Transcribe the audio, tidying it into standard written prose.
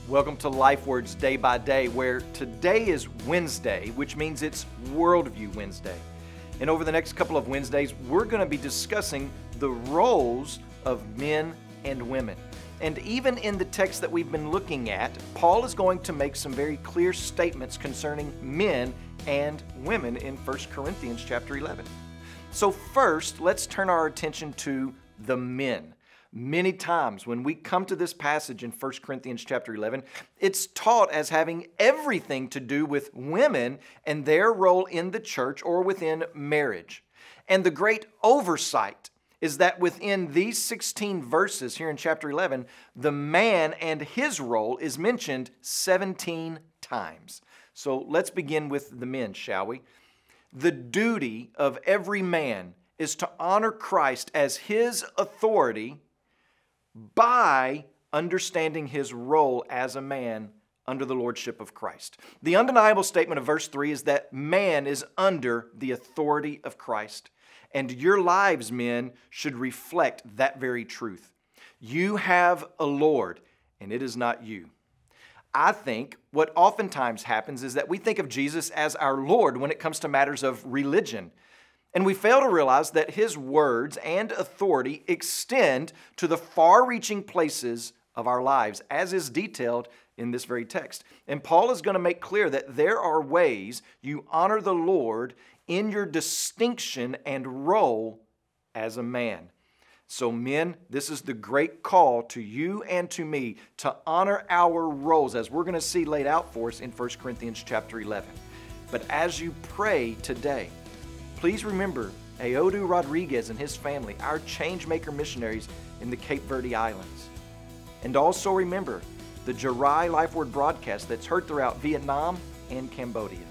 Welcome to Life Words Day by Day, where today is Wednesday, which means it's Worldview Wednesday. And over the next couple of Wednesdays, we're going to be discussing the roles of men and women. And even in the text that we've been looking at, Paul is going to make some very clear statements concerning men and women in 1 Corinthians chapter 11. So first, let's turn our attention to the men. Many times when we come to this passage in 1 Corinthians chapter 11, it's taught as having everything to do with women and their role in the church or within marriage. And the great oversight is that within these 16 verses here in chapter 11, the man and his role is mentioned 17 times. So let's begin with the men, shall we? The duty of every man is to honor Christ as his authority by understanding his role as a man under the lordship of Christ. The undeniable statement of verse 3 is that man is under the authority of Christ. And your lives, men, should reflect that very truth. You have a Lord, and it is not you. I think what oftentimes happens is that we think of Jesus as our Lord when it comes to matters of religion. And we fail to realize that his words and authority extend to the far-reaching places of our lives, as is detailed in this very text. And Paul is going to make clear that there are ways you honor the Lord in your distinction and role as a man. So men, this is the great call to you and to me to honor our roles, as we're going to see laid out for us in 1 Corinthians chapter 11. But as you pray today, please remember Aodu Rodriguez and his family, our Changemaker missionaries in the Cape Verde Islands. And also remember the Jarai Life Word broadcast that's heard throughout Vietnam and Cambodia.